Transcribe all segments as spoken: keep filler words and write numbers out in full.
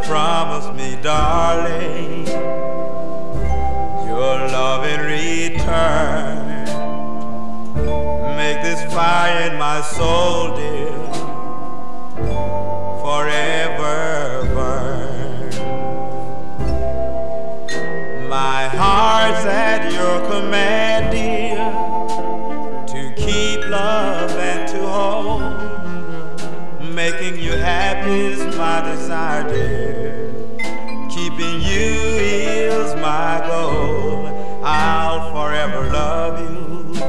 promise me, darling, your love in return. Make this fire in my soul, dear, forever burn. My heart's at your command, dear, to keep love and to hold. Making you happy is my desire, dear. Keeping you is my goal. I'll forever love you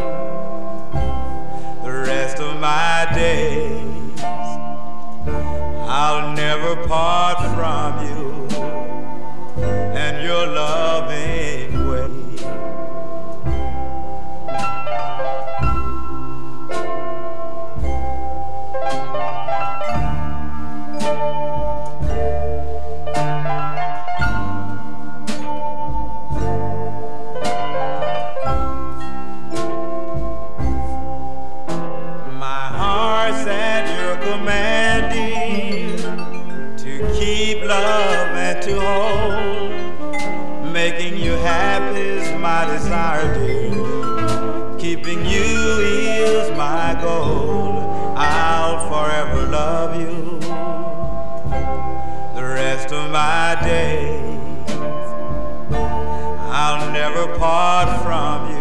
the rest of my days. I'll never part from you and your loving way. Commanding to keep love and to hold. Making you happy is my desire, dear. Keeping you is my goal. I'll forever love you the rest of my days. I'll never part from you